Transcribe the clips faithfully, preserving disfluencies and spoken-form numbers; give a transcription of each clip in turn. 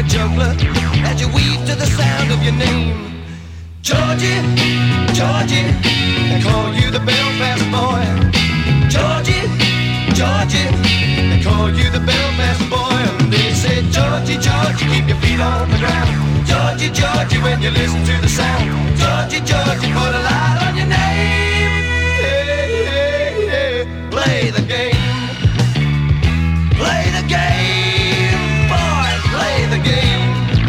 a juggler as you weave to the sound of your name. Georgie, Georgie, they call you the Belfast boy. Georgie, Georgie, they call you the Belfast boy. And they say, Georgie, Georgie, keep your feet on the ground. Georgie, Georgie, when you listen to the sound. Georgie, Georgie, put a light on your name. Hey, hey, hey. Play the game. Play the game. Boys, play the game.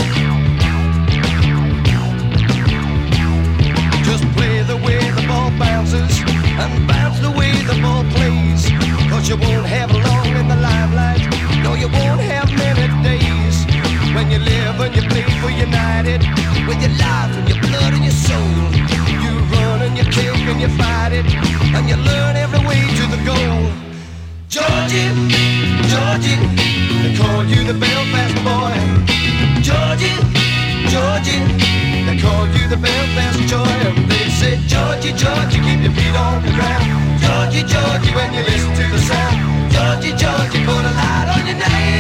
Just play the way the ball bounces and bounce the way the ball plays. Cause you won't have long in the limelight. No, you won't have many days. When you live and you play for United, with your life and your blood and your soul. You run and you kick and you fight it, and you learn every way to the goal. Georgie, Georgie, they call you the Belfast boy. Georgie, Georgie, they call you the Belfast joy. And they say, Georgie, Georgie, keep your feet on the ground. Georgie, Georgie, when you listen to the sound. Georgie, Georgie, put a light on your name.